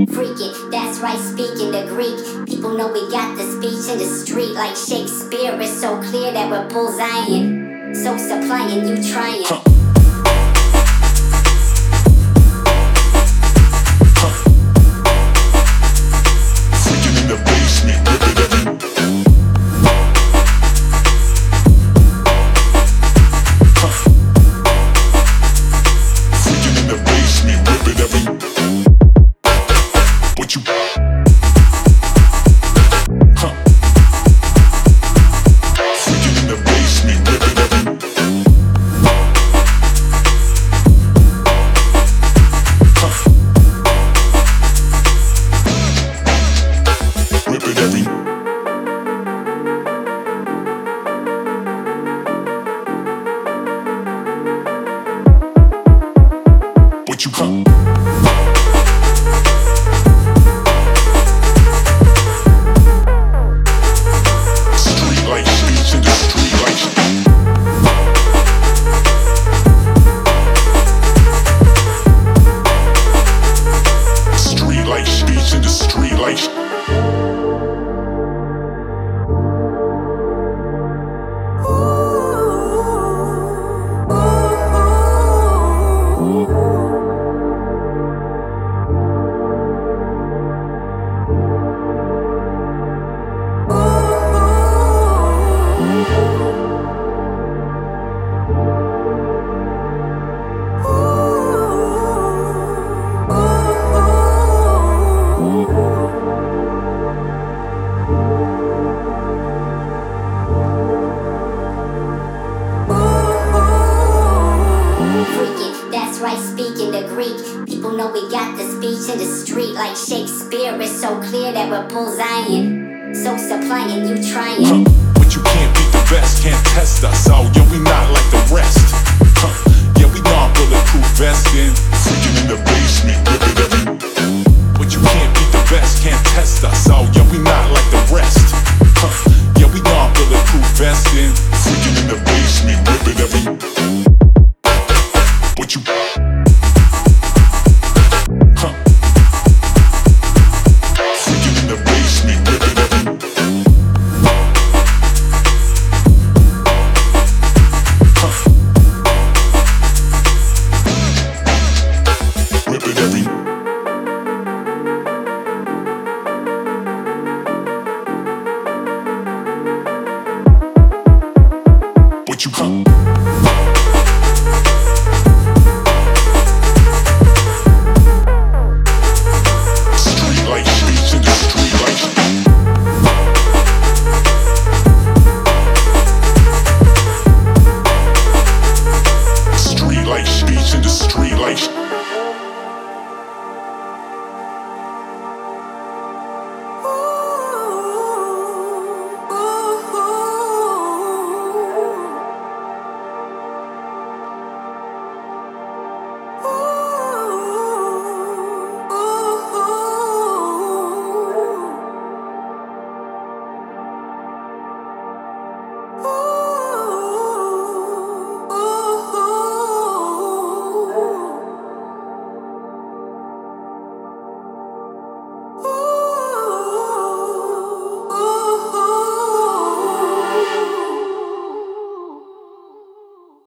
Freaking, that's right, speaking the Greek. People know we got the speech in the street like Shakespeare. It's so clear that we're bullseyeing. So supplying, you trying. That's right, speaking the Greek. People know we got the speech in the street like Shakespeare. It's so clear that we're bullseyeing. So supplying, you trying. But you can't beat the best, can't test us. Oh, yeah, we not like the rest. Yeah, we non-bulletproof vesting. Freaking in the basement, rip it every. But you can't beat the best, can't test us. Oh, yeah, we not like the rest. Yeah, we non-bulletproof vesting.